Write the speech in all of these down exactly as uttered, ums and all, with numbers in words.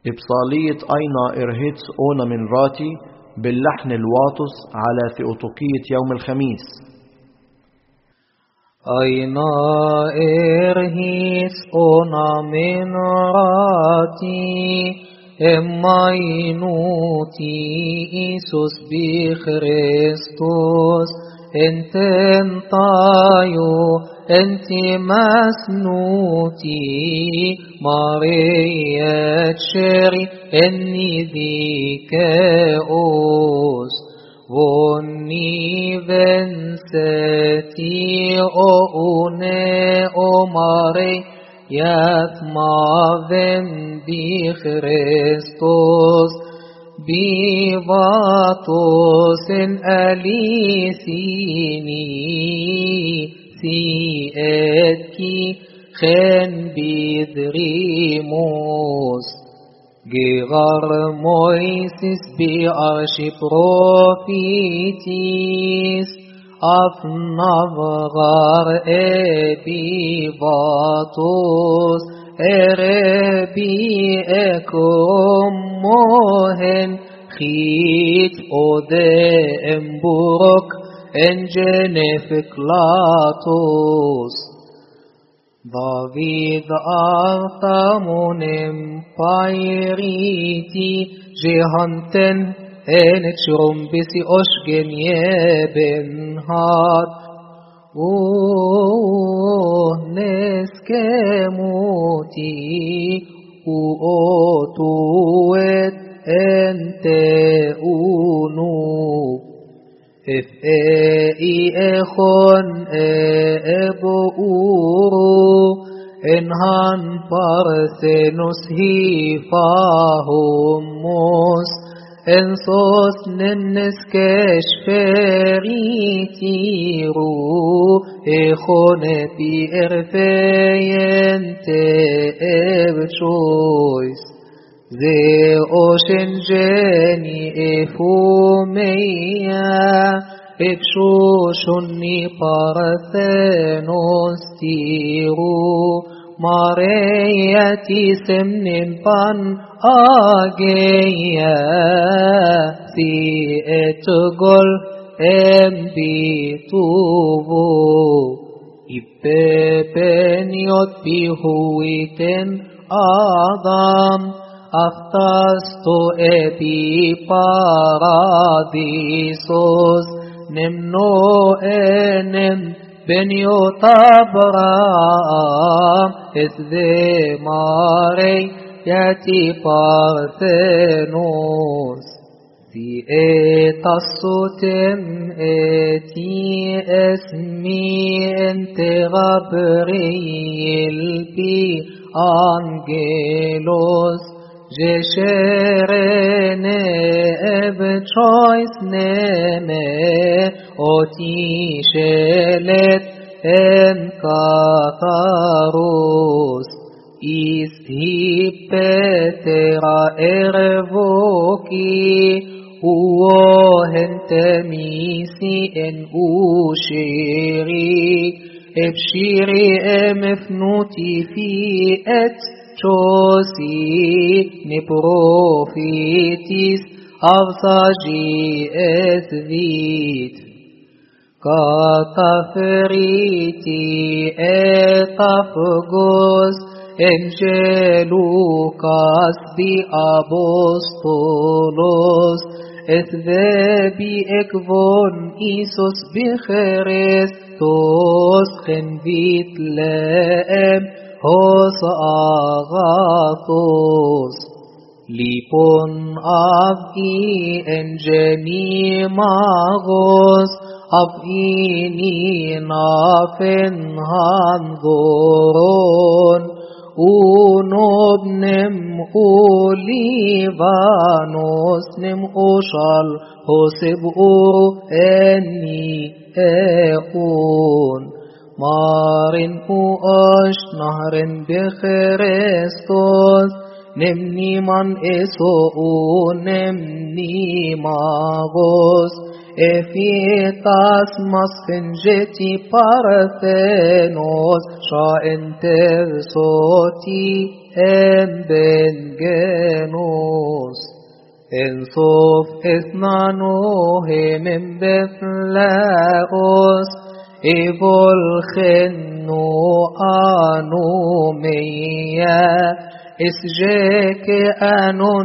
إبصالية أينا إرهيتس أونا من راتي باللحن الواطس على ثيوتوكية يوم الخميس. أينا إرهيتس أونا من راتي إماينوتي إيسوس بخريستوس انت انطايو انت مسنوتي ماريا تشري اني ذيكاوس وني بنستي أوني أماري يثماذن بخريستوس بيباتوس أليسيني سيئتكي خن بيدريموس جغر مويسس بأرش بروفيتيس أفنغر أبيباتوس أربي أكم موهن خيت أودي أمبورك أنجنف كلاتوس دافيد أرثمونم بايريتي جهنتن أنتشرم بسي أشجن يبن هاد أوه نسكموتي وأوتوت أنت أونو إف إي إخون أبؤورو إنهان بارثنوس هيفاهم موس انصوص ننسكش فريتيرو إخون بي إرفين تأبشويس زي أوشن جاني إفوميا إبشوشني بارثنوس تيرو مارياتي سمنين بان آجيا سي اتقل ام بيتوبو إببنيوت بيهويتن آدم أفتستو أبي باراديسوس نمنو انم بنيوت أبرام إذ ماري ياتي بارثنوس في إتصوتم إتي اسمي انت غبريل بي أنجيلوس جشرن بچويس نمه اوتي شلت ان كاثاروس إس هيبترا إرفوكي ووهن تميسي ان أوشيري ابشيري امفنوتي في ات شوسي نبروفيتيس أفساجي اثبيت كاتفريتي اتفقوس انجلوكاس بي أبوستولوس اثذبي اكفون إيسوس بخريستوس خنفيت لأم هوس آغاثوس ليبون أبئي انجني ماغوس أبئيني نافن هانظرون ونبنم أوليفانوس نم أشال هسبؤر أني أقون مارن أش نهرن بخريستوس نمني من إسوء نمني ماغوس Efitas masfingeti parthenos sha intersoti emben genos ensof esnanohem embeflaos evol chenu anumeya اسجاك أنون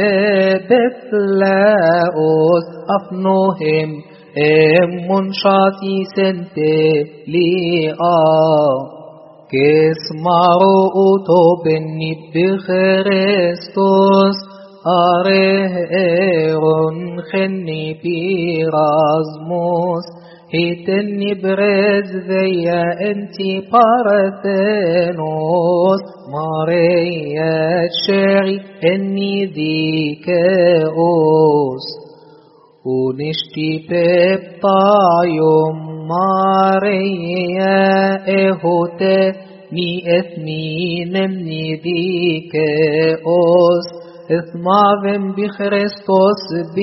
ببفلاؤس أفنوهم أمون شاتي سنتي لئا كسمارو أوتو بني بخريستوس أره إيرون خني بيرازموس هيتني برز ذيا انتي بارثنوس ماريا شعي اني ذيكاوس ونشتي ببطايوم ماريا اهوتي ني اثني نمني ذيكاوس اثماذن بخريستوس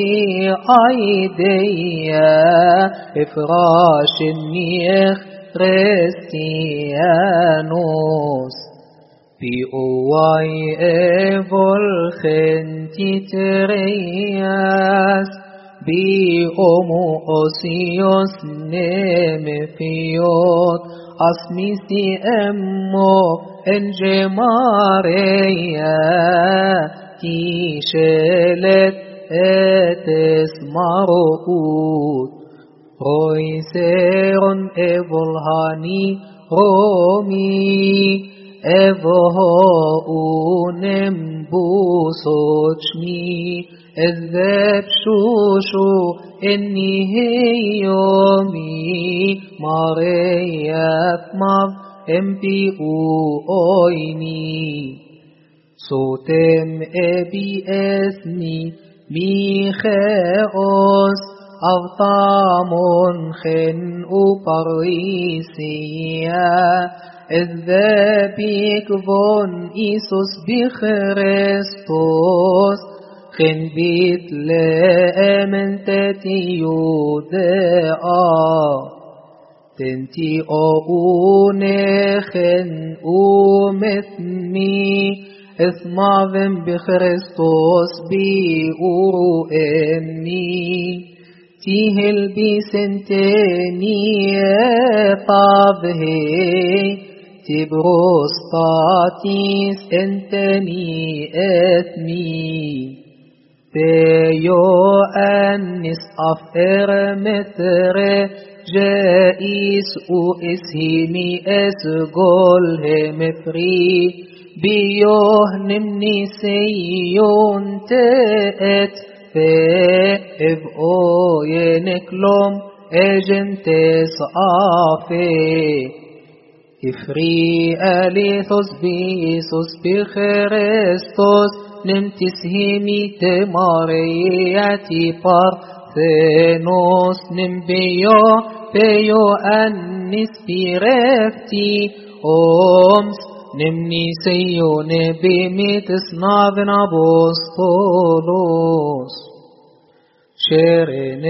بأيديا افراش النيخ خريستيانوس بأواي ايفول خنتي ترياس بأمو أوسيوس نمفيوت أسميسي أمو انجماريا تيشلت اتسمارؤوت رويسيرون ايفولهاني رومي ايفوهؤونم بوسوتشمي الذاب شوشو اني هيومي ماريا فماف امبي اويني صوتم ابي اسمي ميخاوس أغطامون خن وباريسيا الذابيك فون إيسوس بخريستوس خن بيت لأمن تتيوداء تنتي أغونخن أمثني اثماذن بخريستوس بيورو اني تيهل بسنتني طابهي تبروستاتيس انتني اثني بيو انس افر مثر جائس واسهمي اسقول همفري بيوه نمني سيون تأت فإب أوينكلوم أجنتس آفي إفري أليثوس بيسوس بخريستوس نمتس هيمي تمارياتي بارثنوس نمبيو بيو أنس بيرفتي أومس نمني سيون بميتس نابن أبوستولوس شرن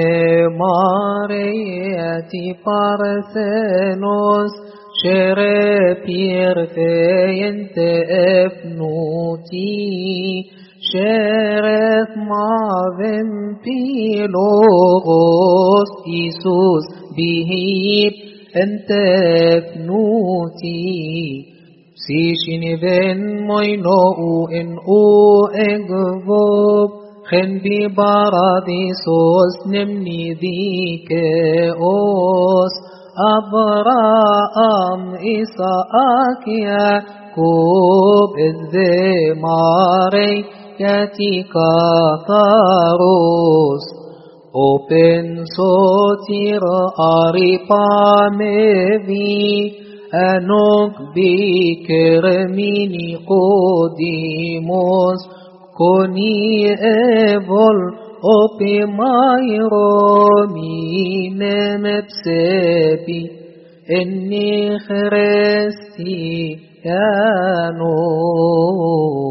مارياتي بارثنوس شر بير فينت افنوتي شرف ماذن بيلوغوس إيسوس بهيب انت افنوتي سيشيني بن موينو ان او اغفوب خن بي باراديسوس نمني ذيك اوس أبرام إساءك يا كوب الذماري ياتيك ثاروس Open sotir aripamevi Anok bikermini kodimos Koni evol ope mayromi nemepsebi Enni Christianos